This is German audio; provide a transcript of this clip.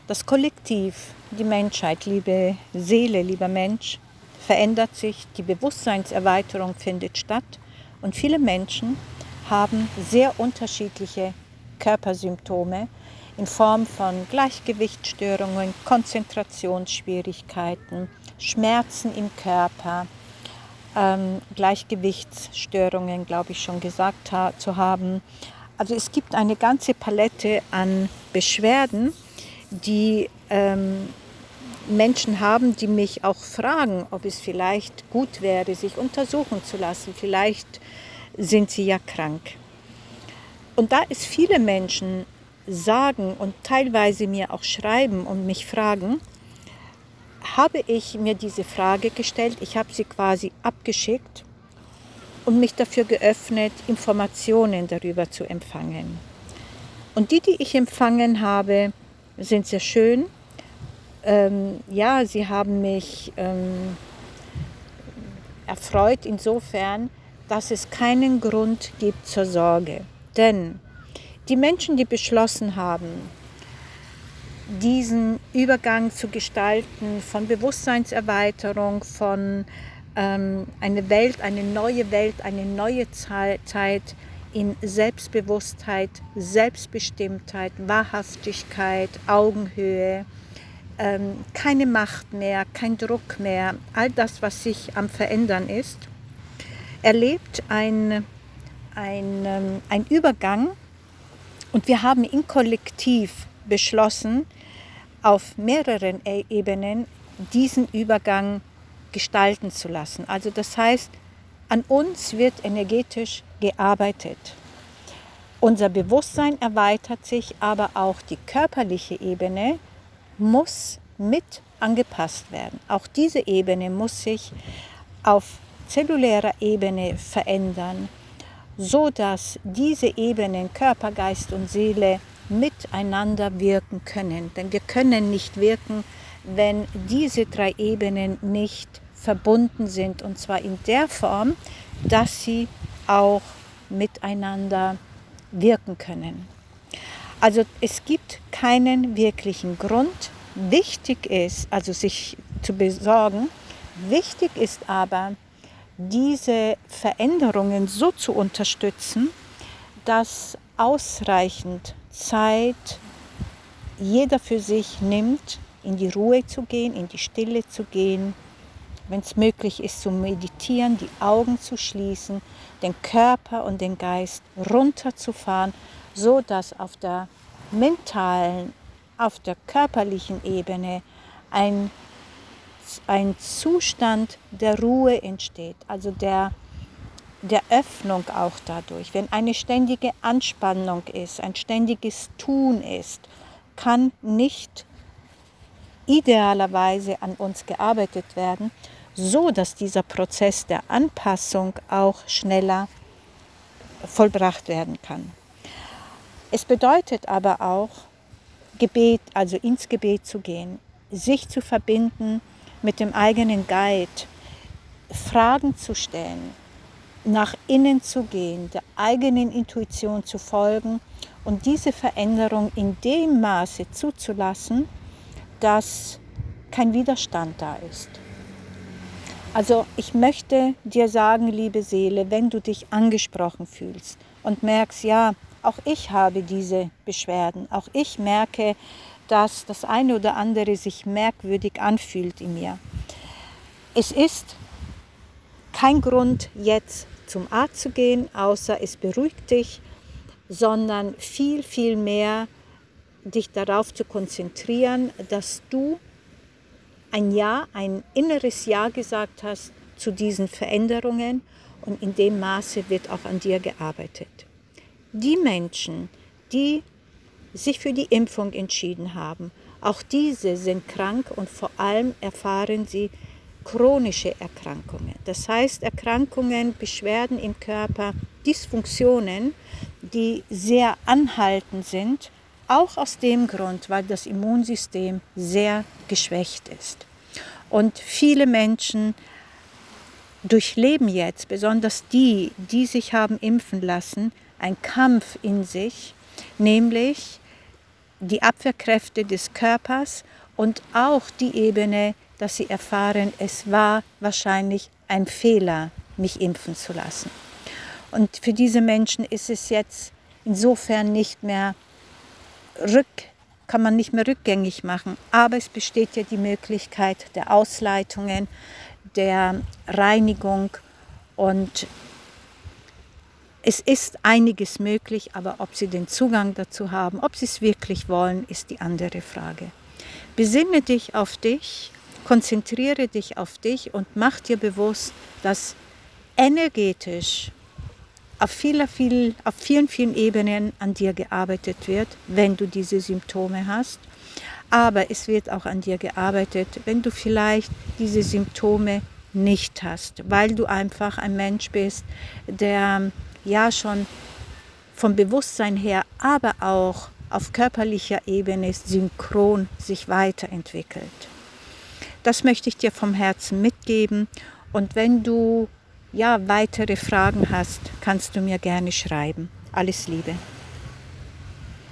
Das Kollektiv, die Menschheit, liebe Seele, lieber Mensch, verändert sich, die Bewusstseinserweiterung findet statt und viele Menschen haben sehr unterschiedliche Körpersymptome in Form von Gleichgewichtsstörungen, Konzentrationsschwierigkeiten, Schmerzen im Körper, Gleichgewichtsstörungen, glaube ich schon gesagt zu haben. Also es gibt eine ganze Palette an Beschwerden, die Menschen haben, die mich auch fragen, ob es vielleicht gut wäre, sich untersuchen zu lassen. Vielleicht sind sie ja krank. Und da es viele Menschen sagen und teilweise mir auch schreiben und mich fragen, habe ich mir diese Frage gestellt, ich habe sie quasi abgeschickt und mich dafür geöffnet, Informationen darüber zu empfangen. Und die ich empfangen habe, sind sehr schön. Sie haben mich erfreut insofern, dass es keinen Grund gibt zur Sorge. Denn die Menschen, die beschlossen haben, diesen Übergang zu gestalten von Bewusstseinserweiterung, von eine Welt, eine neue Zeit in Selbstbewusstheit, Selbstbestimmtheit, Wahrhaftigkeit, Augenhöhe, keine Macht mehr, kein Druck mehr, all das, was sich am Verändern ist, erlebt ein Übergang und wir haben im Kollektiv beschlossen, auf mehreren Ebenen diesen Übergang gestalten zu lassen. Also das heißt, an uns wird energetisch gearbeitet. Unser Bewusstsein erweitert sich, aber auch die körperliche Ebene muss mit angepasst werden. Auch diese Ebene muss sich auf zellulärer Ebene verändern, so dass diese Ebenen Körper, Geist und Seele miteinander wirken können. Denn wir können nicht wirken, wenn diese drei Ebenen nicht verbunden sind, und zwar in der Form, dass sie auch miteinander wirken können. Also es gibt keinen wirklichen Grund. Wichtig ist, also sich zu besorgen, wichtig ist aber, diese Veränderungen so zu unterstützen, dass ausreichend Zeit jeder für sich nimmt, in die Ruhe zu gehen, in die Stille zu gehen, wenn es möglich ist, zu meditieren, die Augen zu schließen, den Körper und den Geist runterzufahren, so dass auf der mentalen, auf der körperlichen Ebene ein Zustand der Ruhe entsteht, also der Öffnung auch dadurch. Wenn eine ständige Anspannung ist, ein ständiges Tun ist, kann nicht idealerweise an uns gearbeitet werden, so dass dieser Prozess der Anpassung auch schneller vollbracht werden kann. Es bedeutet aber auch, Gebet, also ins Gebet zu gehen, sich zu verbinden mit dem eigenen Guide, Fragen zu stellen, nach innen zu gehen, der eigenen Intuition zu folgen und diese Veränderung in dem Maße zuzulassen, dass kein Widerstand da ist. Also ich möchte dir sagen, liebe Seele, wenn du dich angesprochen fühlst und merkst, ja, auch ich habe diese Beschwerden, auch ich merke, dass das eine oder andere sich merkwürdig anfühlt in mir. Es ist kein Grund, jetzt zum Arzt zu gehen, außer es beruhigt dich, sondern viel, viel mehr dich darauf zu konzentrieren, dass du ein Ja, ein inneres Ja gesagt hast zu diesen Veränderungen und in dem Maße wird auch an dir gearbeitet. Die Menschen, die sich für die Impfung entschieden haben, auch diese sind krank und vor allem erfahren sie chronische Erkrankungen. Das heißt Erkrankungen, Beschwerden im Körper, Dysfunktionen, die sehr anhaltend sind, auch aus dem Grund, weil das Immunsystem sehr geschwächt ist. Und viele Menschen durchleben jetzt, besonders die sich haben impfen lassen, einen Kampf in sich, nämlich die Abwehrkräfte des Körpers und auch die Ebene, dass sie erfahren, es war wahrscheinlich ein Fehler, mich impfen zu lassen. Und für diese Menschen ist es jetzt insofern nicht mehr kann man nicht mehr rückgängig machen, aber es besteht ja die Möglichkeit der Ausleitungen, der Reinigung und es ist einiges möglich, aber ob sie den Zugang dazu haben, ob sie es wirklich wollen, ist die andere Frage. Besinne dich auf dich, konzentriere dich auf dich und mach dir bewusst, dass energetisch auf vielen Ebenen an dir gearbeitet wird, wenn du diese Symptome hast. Aber es wird auch an dir gearbeitet, wenn du vielleicht diese Symptome nicht hast, weil du einfach ein Mensch bist, der ja schon vom Bewusstsein her, aber auch auf körperlicher Ebene synchron sich weiterentwickelt. Das möchte ich dir vom Herzen mitgeben und wenn du weitere Fragen hast, kannst du mir gerne schreiben. Alles Liebe.